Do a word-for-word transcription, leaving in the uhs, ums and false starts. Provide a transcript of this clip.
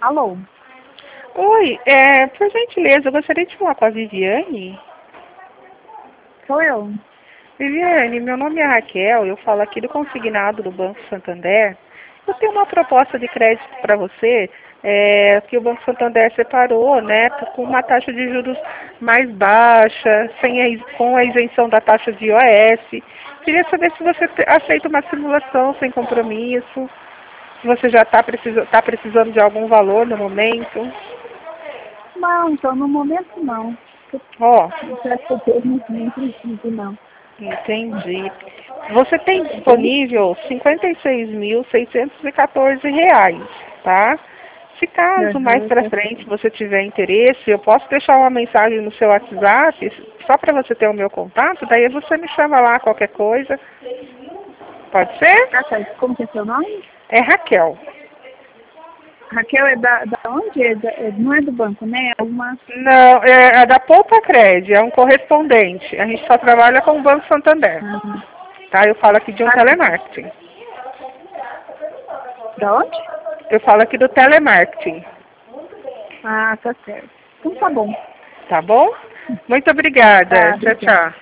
Alô? Oi, é, por gentileza, eu gostaria de falar com a Viviane. Sou eu. Viviane, meu nome é Raquel, eu falo aqui do consignado do Banco Santander. Eu tenho uma proposta de crédito para você, é, que o Banco Santander separou, né, com uma taxa de juros mais baixa, sem a, is- com a isenção da taxa de I O S. Queria saber se você te- aceita uma simulação sem compromisso, se você já está precisa, tá precisando de algum valor no momento. Não, então no momento não. Ó, Não presta termos, nem preciso, não. entendi. Você tem Entende? disponível cinquenta e seis mil seiscentos e quatorze reais, tá? Se caso mais Aham, para tá frente certo. você tiver interesse, eu posso deixar uma mensagem no seu WhatsApp, só para você ter o meu contato, daí você me chama lá qualquer coisa. Pode ser? Tá certo. Como que é seu nome? É Raquel. Raquel é da, da onde? É da- é- não é do banco, né? É uma... Não, é a da Poupa Cred, é um correspondente. A gente só trabalha com o Banco Santander, Ah, tá? Eu falo aqui de um tá certo. telemarketing. Da onde? Eu falo aqui do telemarketing. Ah, tá certo. Então tá bom. Tá bom? Muito obrigada. Tá, Tchau, obrigada. tchau.